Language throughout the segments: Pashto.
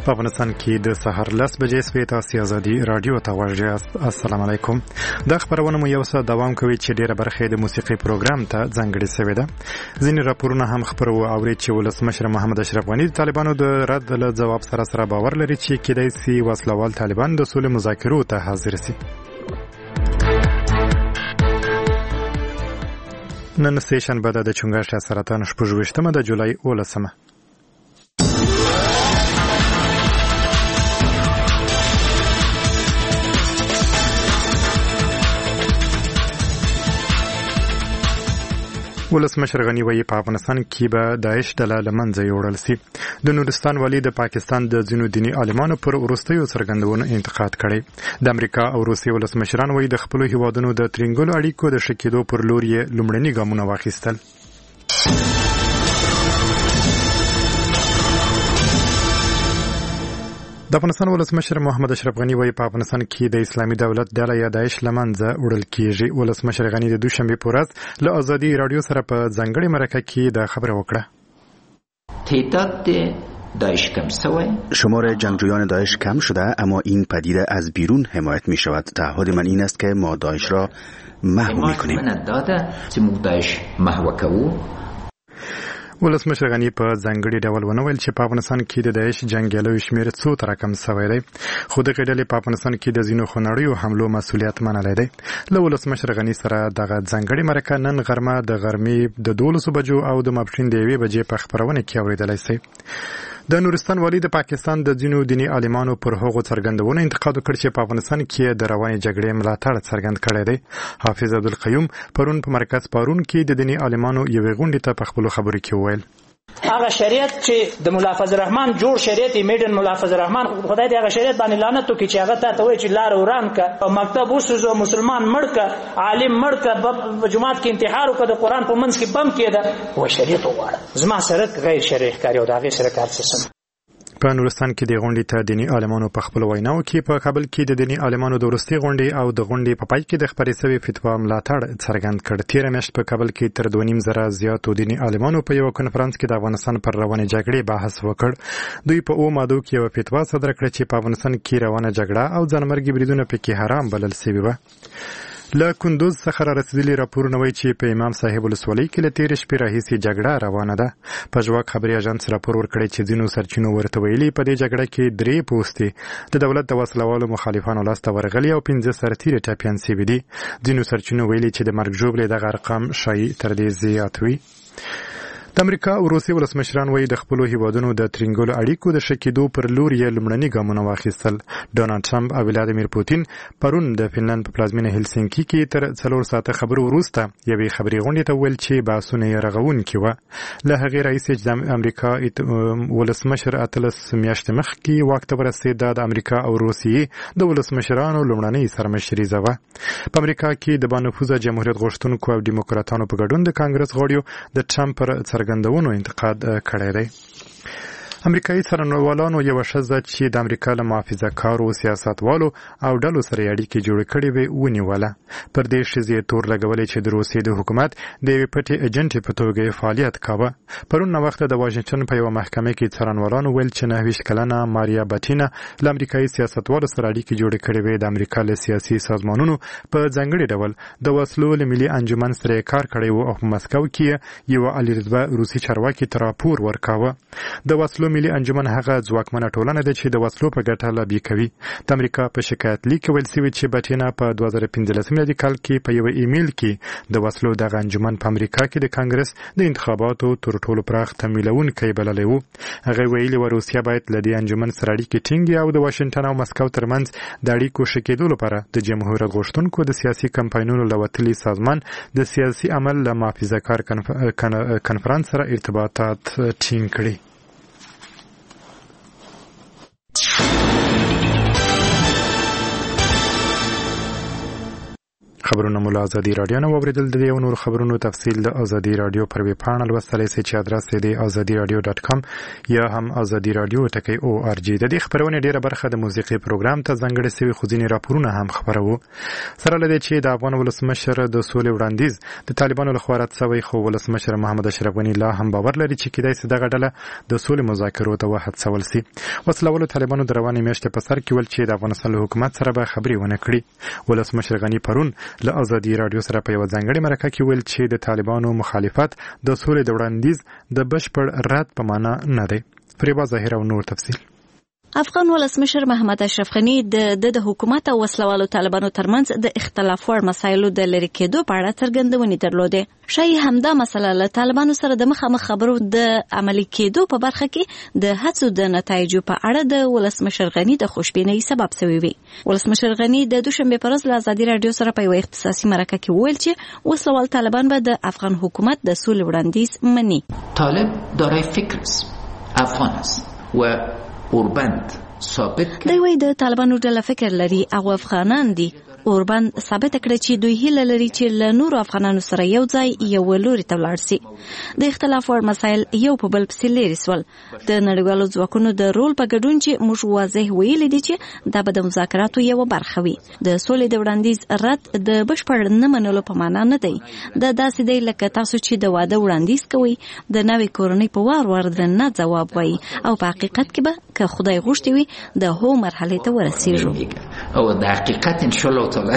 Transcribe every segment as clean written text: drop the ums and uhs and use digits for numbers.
په افغانستان کې د سحر 10 بجې سپې تاسو ازادي رادیو ته واژه. السلام علیکم. د خبرونه مو یو څه دوام کوي چې ډیره برخه د موسیقي پروګرام ته ځانګړې شوې ده. ځینې راپورونه هم خبرو اوري چې ولسمشر محمد اشرف غنی د طالبانو د رد له جواب سره باور لري چې کېدای شي وسلوال طالبان د سولې مذاکرو ته حاضر شي. نن سټیشن به د چونګښه سرطان 28 د جولای 19. ولسمشر غنی وایي په افغانستان کې به داعش ډله له منځه یوړل شي. د نورستان والي د پاکستان د ځینو دیني عالمانو پر وروستیو څرګندونو انتقاد کړی. د امریکا او روسیې ولسمشران وایي د خپلو هیوادونو د ترنګلو اړیکو د ښه کېدو پر لور یې لومړني ګامونه واخیستل. د افغانستان ولسمشر محمد اشرف غنی وایي په افغانستان کې د اسلامي دولت ډله یا داعش له منځه وړل کېږي. ولسمشر غنی د دوشنبې په ورځ له ازادي رادیو سره په ځانګړې مرکه کې دا خبره وکړه. تعداد داعش کم شده. شمار جنگجویان داعش کم شده، اما این پدیده از بیرون حمایت می شود. تعهد من این است که ما داعش را محو می کنیم. ولسمشر غنی په ځانګړي ډول ونویل چې په افغانستان کې د داعش جنگیالیو شمېر څو تر کم شوی دی، خو د ډلې په افغانستان کې د ځینو خونړیو حملو مسؤلیت منلی دی. له ولسمشر غنی سره دغه ځانګړي مرکه نن غرمه د غرمې د 12 بجو او د ماپښین د 1 بجې په خبرونه کې اوریدلای شئ. د نورستان والي د پاکستان د ځینو دیني عالمانو پر هغو څرګندونو انتقاد وکړ چې په افغانستان کې د روانې جګړې ملاتړ څرګند کړی دی. حافظ عبدالقیوم پرون په مرکز پارون کې د دیني عالمانو یوې غونډې ته په خپلو خبرو کې وویل هغه شریعت چې د ملافظ الرحمن جوړ شریعت میډن ملافظ الرحمن خدای دې هغه شریعت باندې لعنت وکړي چې هغه ته وایي چې لار وران کا مکتب وسوځو مسلمان مړ کا عالم مړ کا په جماعت کې انتحار وکړه د قران په منځ کې بم کېده و شریعت وغواړه زما سره غیر شرعي ښکاري او دا غیر شرعي کار څه. په نورستان کې د غونډې ته دیني عالمانو په خپل ویناو کې په کابل کې د دیني عالمانو د وروستي غونډې او د غونډې په پای کې د خبرې شوې فتوا ملاتړ څرګند کړ. تېره میاشت په کابل کې تر 2.5 زیاتو دیني عالمانو په یو کنفرانس کې د افغانستان پر روانې جګړې بحث وکړ. دوی په او ماده کې یو فتوا صادره کړه چې په افغانستان کې روانه جګړه او ځانمرګي بریدونه پکې حرام بلل شوي وو. له کندوز څخه رسیدلي راپورونه وایي چې په امام صاحب ولسوالۍ کې له تېرې شپې راهیسې جګړه روانه ده. په ژواک خبري اژانس راپور ورکړی چې ځینو سرچینو ورته ویلي په دې جګړه کې 3 پوستې د دولت د وسلوالو مخالفانو لاسته ورغلي او 15 سرتیري ټپیان شوي دي. ځینو سرچینو ویلي چې د مرګ ژوبلې دغه ارقام شایي تر دې زیات وي. د امریکا او روسیې ولسمشران وایي د خپلو هیوادونو د ترنګلو اړیکو د ښه کېدو پر لور یې لومړني ګامونه واخیستل. ډونالډ ټرمپ او ولادیمیر پوتین پرون د فنلند په پلازمینه هلسینکي کې تر 4 ساعته خبرو وروسته یوې خبري غونډې ته ویل چې بحثونه یې رغونکي وو. له هغې راهیسې چې د امریکا ولسمشر 18 میاشتې مخکې واک ته ورسېد د امریکا او روسیې د ولسمشرانو لومړنۍ سرمشریزه وه. په امریکا کې د بانفوذه جمهوریت غوښتونکو او دیموکراتانو په ګډون د کانګرس غړیو د ټرمپ پر څرګندونو انتقاد کړی دی. امریکایي څارنوالانو یو ښځه چې د امریکا له محافظه‌کارو سیاستوالو او ډلو سره اړیکې جوړې کړې وې ونیوله. پر دې ښځې تور لګولې چې د روسیې د حکومت د یوې پټې ایجنټې په توګه فعالیت کاوه. پرون ناوخته د واشنګټن په یوه محکمه کې څارنوالانو ویل چې 29 کلنه ماریا بټینا له امریکایي سیاستوالو سره اړیکې جوړې کړې وې. د امریکا له سیاسي سازمانونو په ځانګړي ډول د وسلو له ملي انجمن سره کار کړی و او په مسکو کې یو الیرزبه روسي چارواکي ته راپور ورکاوه. د وسلو ملي انجمن هغه ځواکمنه ټولنه ده چې د وسلو په ګټه لابي کوي. د امریکا په شکایت لیک ویل شوی چې بټینا په 2015 میلادي کال کې په یو ایمیل کې د وسلو دغه انجمن په امریکا کې د کانګرس د انتخاباتو تر ټولو پراخ تمویلونکی بللی و. هغه ویلي و روسیه باید له دې انجمن سره اړیکې ټینګې او د واشنګټن او مسکو ترمنځ د اړیکو ښه کېدو لپاره د جمهوریت غوښتونکو د سیاسي کمپاینونو له وتلي سازمان د سیاسي عمل له محافظه‌کار کنفرانس سره ارتباطات ټینګ کړي. خبرونه مو له ازادي رادیو نه اوریدل د یو نور خبرونو تفصیل د ازادي رادیو پر ویب پاڼه لوستلی سي چې ادرس یې د azadiradio.com یا هم azadiradio.org. د دې خبرونه ډیره برخه د موسیقي پروګرام ته ځانګړې سوي خو ځینې راپورونه هم خبرو. سره لدې چې د افغان ولسمشر د سولې وړاندیز د طالبانو لخوا رد شوی، خو ولسمشر محمد اشرف غنی لا هم باور لري چې کېدای شي دغه ډله د سولې مذاکرو ته وهڅول شي. وسلوالو طالبانو د روانې میاشتې په سر کې ول چې د افغانستان له حکومت سره به خبرې ونه کړي. ولسمشر غنی پرون له ازادي رادیو سره په یو ځانګړي مرکه کې ویل چې د طالبانو مخالفت د سولې د وړاندیز د بشپړ رد په معنا نه دی. فریبا ظاهر او نور تفصیل. افغان ولسمشر محمد اشرف غنی د حکومت او وسلوالو طالبانو ترمنځ د اختلاف وړ مسایلو د لری کېدو په اړه څرګندونې درلودې. شایي همدا مسله له طالبانو سره د مخامخ خبرو د عملي کېدو په برخه کې د هڅو د نتایجو په اړه د ولسمشر غنی د خوشبینۍ سبب شوی وي. ولسمشر غنی د دوشنبه پر ورځ له ازادي رادیو سره په یو اختصاصي مرکه کې ویل چې وسلوال طالبان به د افغان حکومت د سولې وړاندیز مني. طالب دارای فکر است، افغان است و اوربند ثابت دی وی د طالبانو ډله فکر لري او افغانان دي. اوربند ثابت کړی چې دوی هیله لري چې له نورو افغانانو سره یو ځای یو لوري ته ولاړ شي. د اختلاف وړ مسایل یو په بل پسې لري سول. د نړیوالو ځواکونو د رول په ګډون چې موږ واضح ویلي دي چې دا به د مذاکراتو یو برخه وي. د سولې د وړاندیز رد د بشپړ نه منلو په معنا نه دی. دا داسې دی لکه تاسو چې د واده وړاندیز کوي د نوې کورنۍ په وار وار د نه ځواب وایي او په حقیقت کې به که خدای غوښتي وي د هو مرحله ته ورسیږو او د حقیقت ان شاء الله تعالی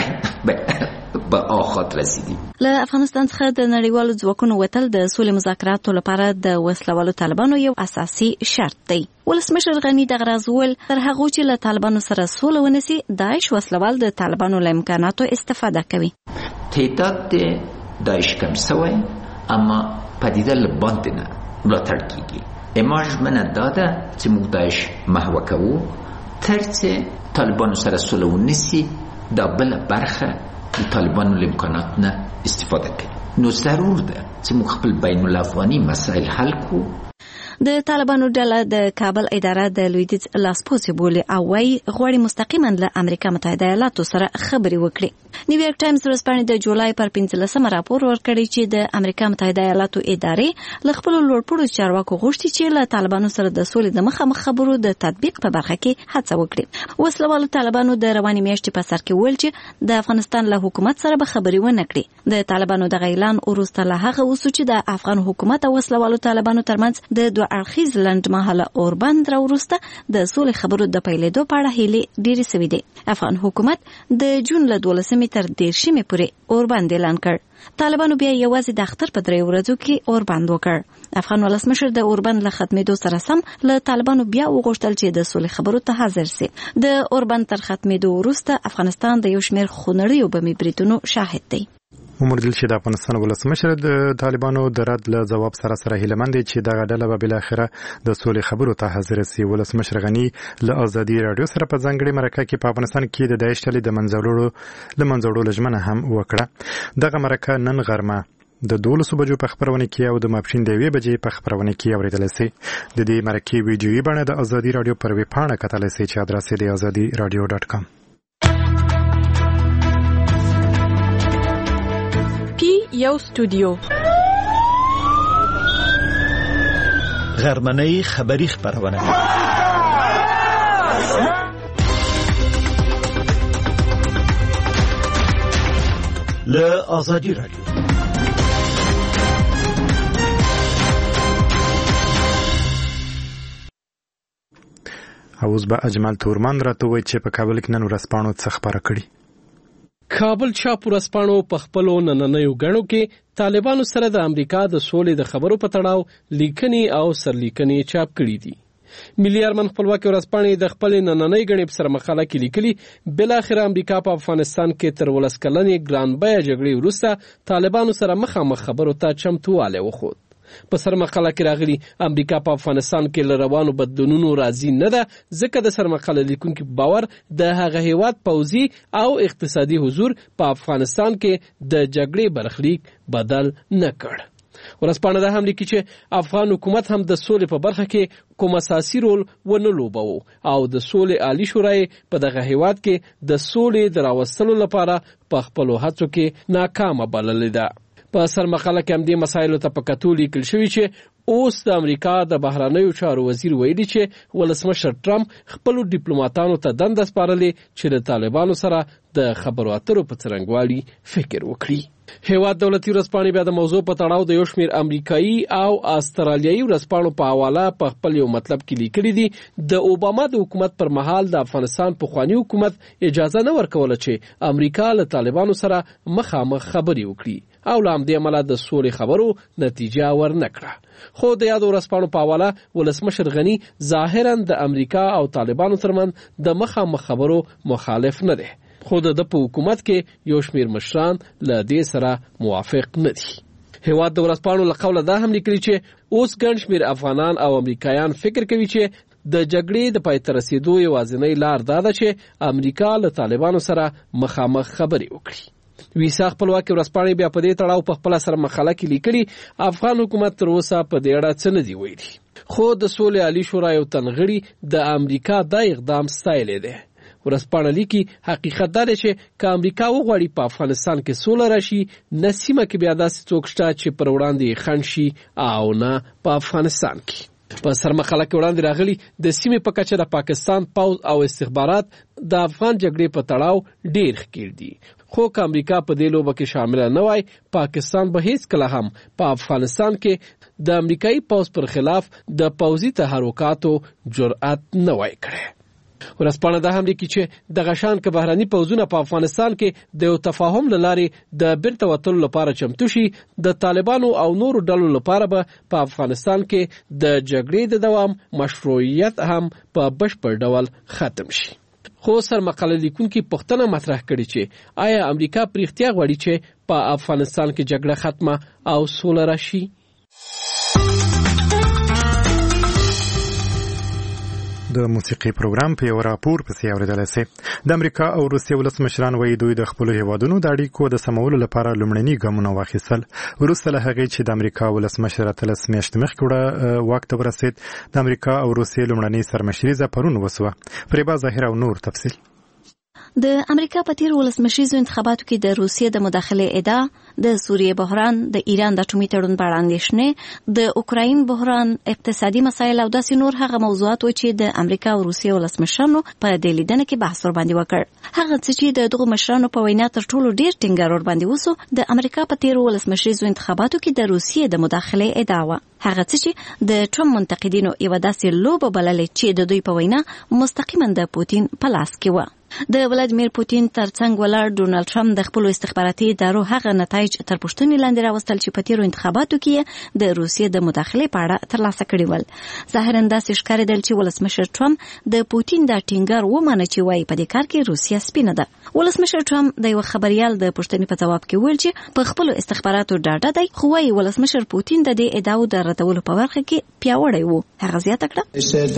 به آخات رسیدیم. له افغانستان څخه د نړیوالو ځواکونو وتل د سولې مذاکراتو لپاره د وسلوالو طالبانو یو اساسي شرط دی. ولسمشر غنی دغه راز ویل تر هغه چې له طالبانو سره سوله ونسي داعش وسلوال د طالبانو له امکاناتو استفاده کوي. تعداد داعش کم شوی اما پدیده لباند نه ملاتړ کیږي. اماج من داده چې موږ داعش محو کوو ترڅ طالبانو سره سوله ونسي دا بل برخه د طالبانو له امکانات نه استفاده کوي. نو ضرور ده چې موږ خپل بین الافغاني مسایل حل کو. د طالبانو ډله د کابل اداره د لویدیځ لاسپوڅي بولي او وايي غواړي مستقیما له امریکا متحده ایالاتو سره خبرې وکړي. نیویارک ټایمز ورځپاڼې د جولای پر 15 راپور ورکړی چې د امریکا متحده ایالاتو ادارې له خپل لوړپوړو چارواکو غوښتي چې له طالبانو سره د سولې د مخامخ خبرو د تطبیق په برخه کې هڅه وکړي. وسلوالو طالبانو د روانې میاشتې په سر کې ویل چې د افغانستان له حکومت سره به خبرې ونه کړي. د طالبانو د اعلان وروسته له هغه وسو چې د افغان حکومت او وسلوالو طالبانو ترمنځ د دوه اړخیز لنډمهاله اوربند راوروسته د سولې خبرو د پیلېدو په اړه هیلې ډېرې سوي دي. افغان حکومت د جون له 12 تر 13 پورې اوربند اعلان کړ. طالبانو بیا یوازې د اختر په 3 ورځو کې اوربند وکړ. افغان ولسمشر د اوربند له ختمېدو سره سم له طالبانو بیا وغوښتل چې د سولې خبرو ته حاضر شي. د اوربند تر ختمېدو وروسته افغانستان د یو شمېر خونړیو بمي بریدونو شاهد دی. ومردل چې د افغانستان ولسمشر د طالبانو د رد له جواب سره هیلمند دي چې دغه ډله به بل اخره د سولې خبرو ته حاضر شي. ولسمشر غنی له ازادي رادیو سره په ځانګړي مرکه کې په افغانستان کې د داعش ډلې د منځوړو لجمنه هم وکړه. دغه مرکه نن غرمه د 12 بجو په خبرونه کې او د ماپښین د 1 بجې په خبرونه کې اوریدل شي. د دې مرکې ویډیويي بڼه د ازادي رادیو پر ویب پاڼه کتل شي چې ادرس یې د azadiradio.com. یو استودیو غرمنۍ خبری خبرونه له ازادي رادیو. اوس به اجمل تورمان راته وایي چې په کابل کې نن ورځپاڼو څه خبره کړي. کابل چاپ ورځپاڼو په خپلو نننیو غړو کې طالبانو سره د امریکا د سولې د خبرو په تړاو لیکنې او سرلیکنې چاپ کړي دي. ملي ارمن خپلواکي ورځپاڼې د خپل نننۍ غړي په سر مقاله کې لیکلي بل اخر امریکا په افغانستان کې تر ولس کلنې ګران بیه جګړې وروسته طالبانو سره مخامخ خبرو ته چمتواله وخود. په سر مقاله کې راغلي امریکا په افغانستان کې لروانو بدلونونو راضي نه ده ځکه د سر مقاله لیکونکو باور د هغه هیواد پوځي او اقتصادي حضور په افغانستان کې د جګړې برخلیک بدل نه کړ. ورځپاڼه دا هم لیکي چې افغان حکومت هم د سولې په برخه کې کوم اساسي رول ونه لوباوه او د سولې عالی شورای په دغه هیواد کې د سولې د راوستلو لپاره په خپل هڅو کې ناکامه بللې ده. په سرمقاله کې هم د مسایلو ته په کتو لیکل شوی چې اوس د امریکا د بهرنیو چارو وزیر ویلي چې ولسمشر ټرمپ خپل ډیپلوماټانو ته دنده سپارلې چې د طالبانو سره د خبرو اترو په څرنګوالي فکر وکړي. هیواد دولتي ورځپاڼې بیا د موضوع په تړاو د یو شمېر امریکایي او استرالیایي ورځپاڼو په حواله په خپل یو مطلب کې لیکلي دي د اوباما د حکومت پر مهال د افغانستان پخوانی حکومت اجازه نه ورکوله چې امریکا له طالبانو سره مخامخ خبرې وکړي او له همدې امله د سولې خبرو نتیجه ورنکړه. خو د یادو ورځپاڼو په حواله ولسمشر غني ظاهرا د امریکا او طالبانو ترمنځ د مخامخ خبرو مخالف نه دی، خو د په حکومت کې یو شمېر مشران له دې سره موافق نه دي. هیواد د ورځپاڼو له قوله دا هم لیکلي چې اوس ګڼ شمېر افغانان او امریکایان فکر کوي چې د جګړې د پای ته رسیدو یوازینۍ لار دا ده چې امریکا له طالبانو سره مخامخ خبرې وکړي. ویسا خپلواکي ورځپاڼې بیا په دې تړاو په خپل سره مقاله کې لیکلي افغان حکومت تر اوسه په دې اړه څه نه دی ویلي، خو د سولې عالی شورا یو تنغړي د امریکا دا اقدام ستایلی دی. ورځپاڼه لیکي حقیقت دا دی چې که امریکا وغواړي په افغانستان کې سوله راشي، نه سیمه کې بیا داسې څوک شته چې پر وړاندې خنډ شي او نه په افغانستان کې. په سرمقاله کې وړاندې راغلي د سیمې په کچه د پاکستان پوځ او استخبارات د افغان جګړې په تړاو ډیر ښکیر دي، خو که امریکا په دې لوبه کې شامل نه وای، پاکستان به هیڅ کله هم په افغانستان کې د امریکایي پوځ پر خلاف د پوځي تحرکاتو جرأت نه وای کړی. ورځپاڼه دا هم لیکي چې دغه شان که بهرني پوځونه په افغانستان کې د یو تفاهم له لارې د بیرته وتلو لپاره چمتو شي، د طالبانو او نورو ډلو لپاره به په افغانستان کې د جګړې د دوام مشروعیت هم په بشپړ ډول ختم شي. خو سرمقاله لیکونکي پوښتنه مطرح کړې چې آیا امریکا په رښتیا غواړي چې په افغانستان کې جګړه ختمه او سوله راشي؟ د موسیقي پروګرام په یو راپور پسې اورېدلی سي. د امریکا او روسیې ولسمشران وایي دوی د خپلو هیوادونو د اړیکو د سمولو لپاره لومړني ګامونه واخیستل وروسته له هغې چې د امریکا ولسمشر 18 میاشتې مخکې واک ته ورسېد. د امریکا او روسیې لومړنۍ سرمشریزه پرون وسوه. فریبا ظاهر او نور تفصیل. د امریکا په تیر ولسمشریزو انتخاباتو کې د روسیې د مداخلې ادعا، د سوریې بحران، د ایران د اټومي تړون په اړه اندېښنې، د اوکراین بحران، اقتصادي مسایل او داسې نور هغه موضوعات و چې د امریکا او روسیې ولسمشرانو په دې لیدنه کې بحث ورباندې وکړ. هغه څه چې د دغو مشرانو په وینا تر ټولو ډیر ټینګار ورباندې وسو د امریکا په تیر ولسمشریزو انتخاباتو کې د روسیې د مداخلې ادعا و. هغه څه چې د ټرمپ منتقدینو یو داسې لوبه بللې چې د دوی په وینا مستقیما د پوتین په لاس کې و. د ولادیمیر پوتین ترڅنګ ولاړ ډونالد ټرمپ د خپل استخباراتي ادارو هغه نتایج تر پوښتنې لاندې راوستل چې په تیرو انتخاباتو کې د روسیې د مداخلې په اړه ترلاسه کړي ول. ظاهرا داسې ښکارېدل چې ولسمشر ټرمپ د پوتین دا ټینګار ومانه چې وایي په دې کار کې روسیه سپینه ده. ولسمشر ټرمپ د یو خبريال د پوښتنې په ځواب کې ویل چې په خپل استخباراتو ډاډه دی، خو وايي ولسمشر پوتین د دې ادعاو د ردولو په برخه کې پیاوړی وو. هغه زیاته کړه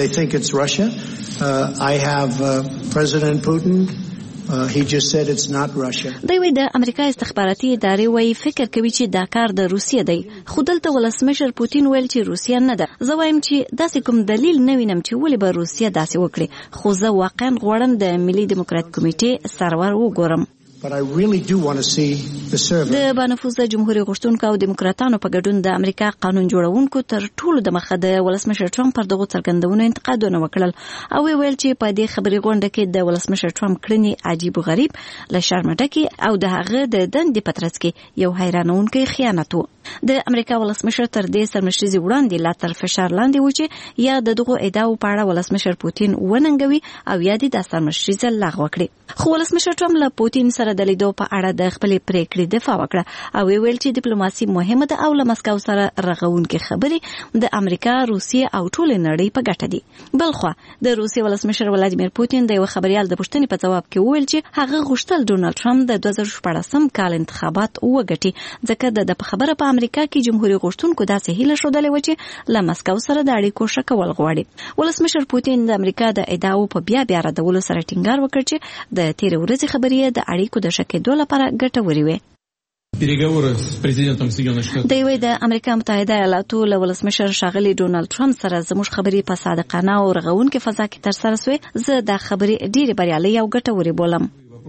He just said it's not Russia. دوی د امریکا استخباراتي ادارې وایي فکر کوي چې دا کار د روسیې دی، خو دلته ولسمشر پوتین ویل چې روسیه نه ده. زه وایم چې داسې کوم دلیل نه وینم چې ولې به روسیه داسې وکړي، خو زه واقعا غواړم د ملي ډیموکرات کمیټې سرور وګورم. But I really do want to see the server. د بانفوذ جمهوریت غوښتونکو او دیموکراتانو په ګډون د امریکا قانون جوړونکو تر ټولو د مخه د ولسمشر ټرمپ پر دغه څرګندونو انتقادونه وکړل او ویل چې په دې خبري غونډه کې د ولسمشر ټرمپ کړنې عجیب او غریب، له شرمه ډکې او د هغه د دندې په ترڅ کې یو حیرانونکی خیانت و. د امریکا ولسمشر تر دې سرمشریزي وړاندې لا تر فشار لاندې و چې یا د دغه ادعاو په اړه ولسمشر پوتین وننګوي او یا د سرمشریزه لغوه کړي. خو ولسمشر ټرمپ له پوتین سره د لیدو په اړه د خپلې پریکړې دفاع وکړه او ویل چې ډیپلوماسي مهمه ده او له مسکو سره رغونکې خبرې د امریکا، روسیې او ټول نړۍ په ګټه دي. بلخو د روسیې ولسمشر ولادیمیر پوتین د یو خبريال د پوښتنې په ځواب کې وویل چې هغه غوښتل ډونالد ټرمپ د 2014 کال انتخابات وګټي، ځکه د خبره په امریکا کې جمهوریت غوښتونکو داسې هیله شودلې و چې له مسکو سره د اړیکو ښه کول غواړي. ولسمشر پوتین د امریکا د ادعاو په بیا ردولو سره ټینګار وکړ چې د تیر ورځې خبرې د اړیکو د ښه کېدو لپاره ګټورې وي. دوی د امریکا متحده ایالاتو له ولسمشر ښاغلي ډونالد ټرمپ سره زموږ خبرې په صادقانه او رغونکې فضا کې ترسره شوې. زه دا خبرې ډېرې بریالۍ او ګټورې بولم.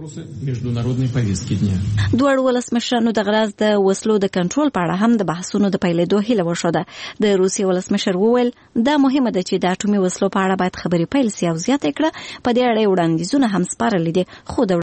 دواړو ولسمشرانو د غراز د وسلو د کنټرول په اړه هم د بحثونو د پیلېدو هیله وښوده. د روسیې ولسمشر وویل دا مهمه ده چې د اټومي وسلو په اړه باید خبرې پیل سي او زیاته کړه په دې اړه وړاندیزونه هم سپارلي دي، خو د